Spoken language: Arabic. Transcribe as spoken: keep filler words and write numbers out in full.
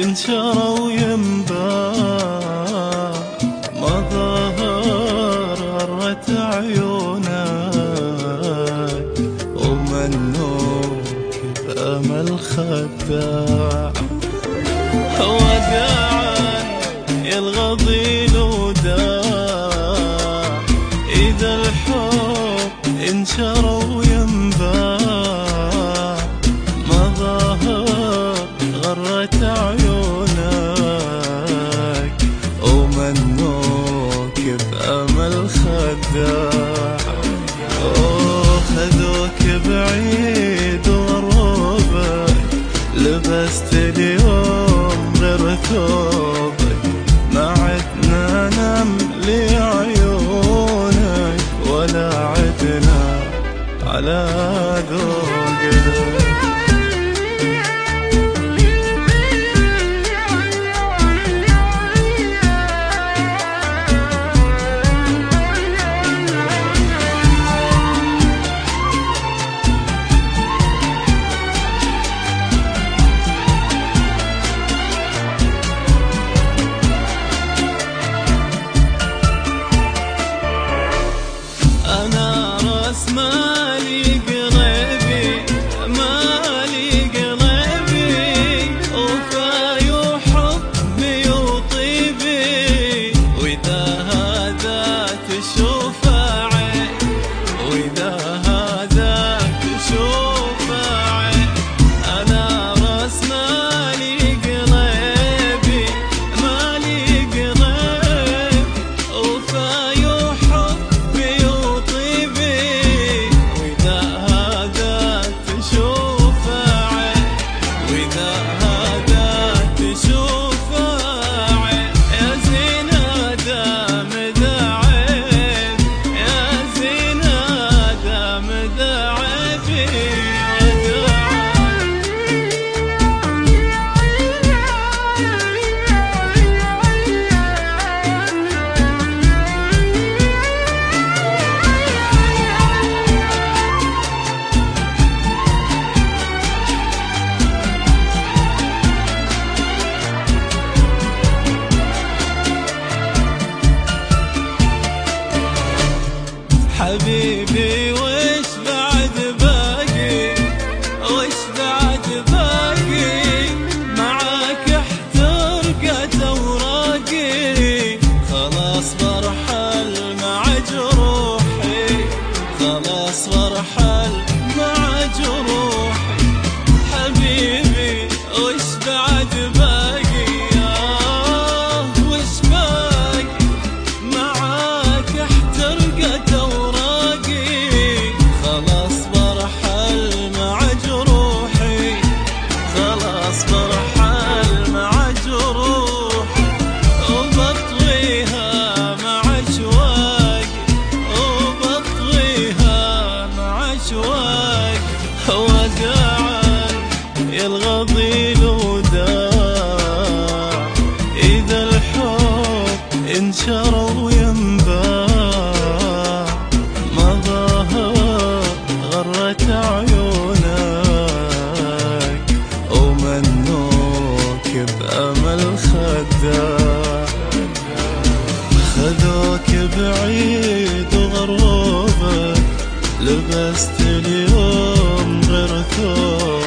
ينشرى وينباع، مظاهر غرت عيونك ومنوك بأمل خداع. وداعا يا الغضيل وداع، إذا الحب انشرى وينباع، مظاهر غرت عيونك ومنوك بأمل خداع. أوه خذوك بعيد وغربك، لبست اليوم غير ثوبك، ما عدنا نملي عيونك ولا عدنا على ذوقك. مالي قلبي مالي قلبي، وفاي وحبي وطيبي، وإذا هذا تشوف عين، وإذا هذا تشوف عين. أنا راس مالي قلبي مالي قلبي، وفاي وحبي وطيبي، حبيبي وش بعد باقي، وش بعد باقي، معاك احترقت اوراقي، خلاص برحل مع جروحي، خلاص برحل مع جروحي. حبيبي وش بعد باقي، آه وش باقي، معاك احترقت يا الغضيل وداع، إذا الحب انشرى وينباع، مظاهر غرت عيونك ومنوك بأمل خداع. خذوك بعيد وغربك، لبست اليوم غير ثوبك،